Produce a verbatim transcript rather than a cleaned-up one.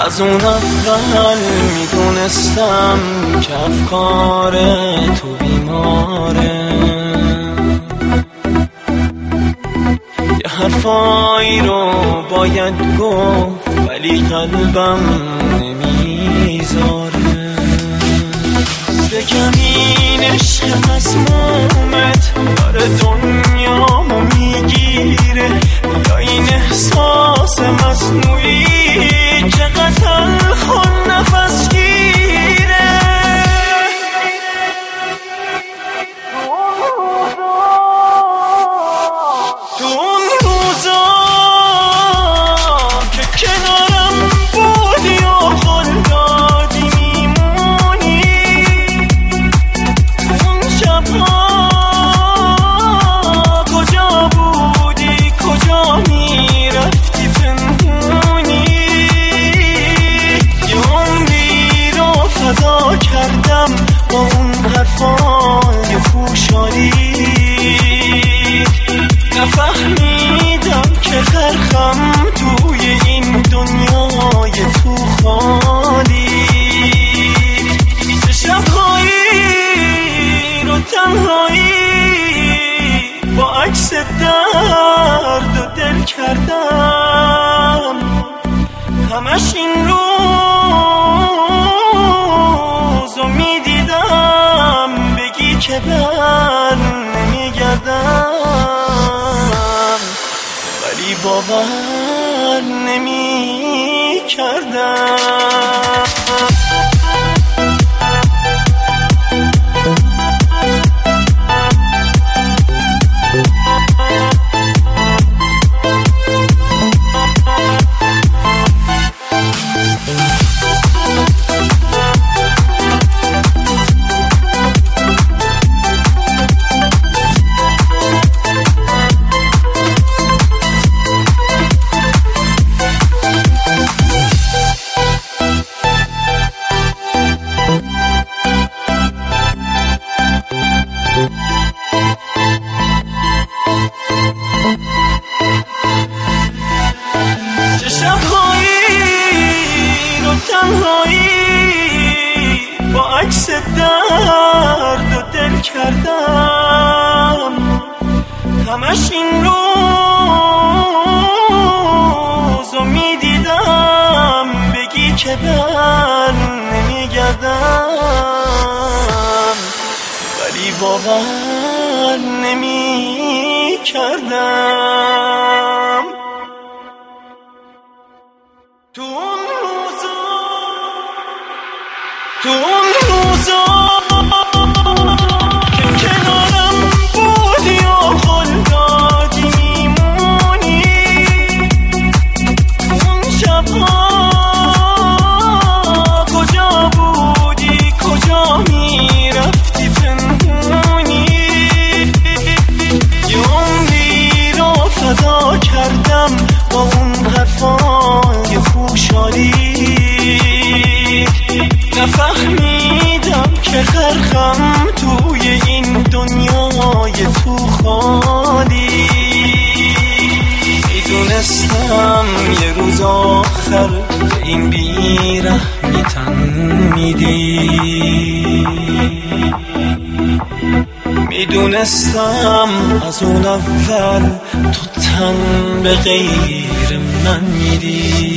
از اون اول میدونستم که افکار تو بیماره، یه حرفایی رو باید گفت ولی قلبم نمیذاره. بگم این عشق مسمومت داره دنیامو میگیره، یا این احساس مصنوعی چقدر تلخ و نفس گیره. تو اون روزا که کنارم بودی و قول دادی میمونی، اون شبها کجا بودی، کجا میرفتی پنهونی؟ یه عمری رو فدا کردم با اون حرفای پوشالی، نفهمیدم که غرقم توی این دنیای تو خالی. چه شبهایی رو تنهایی با عکس درد و دل کردم، همش این روزو میدیدم بگی که بر نمیگردم، ولی باور نمی کردم. چه شبهایی رو تنهایی با عکس درد و دل کردم، همش این روزو میدیدم بگی که بر نمیگردم، ولی باور نمی کردم. تو اون روزا تو اون روزا که کنارم بودی و قول دادی میمونی، اون شبها کجا بودی، کجا میرفتی پنهونی؟ یه عمری رو فدا کردم با اون حرفای خوشحالی، نفهمیدم که غرقم توی این دنیای تو خالی. میدونستم یه روز آخر به این بیرحمی تن میدی، میدونستم از اون اول تو تن به غیر من میدی.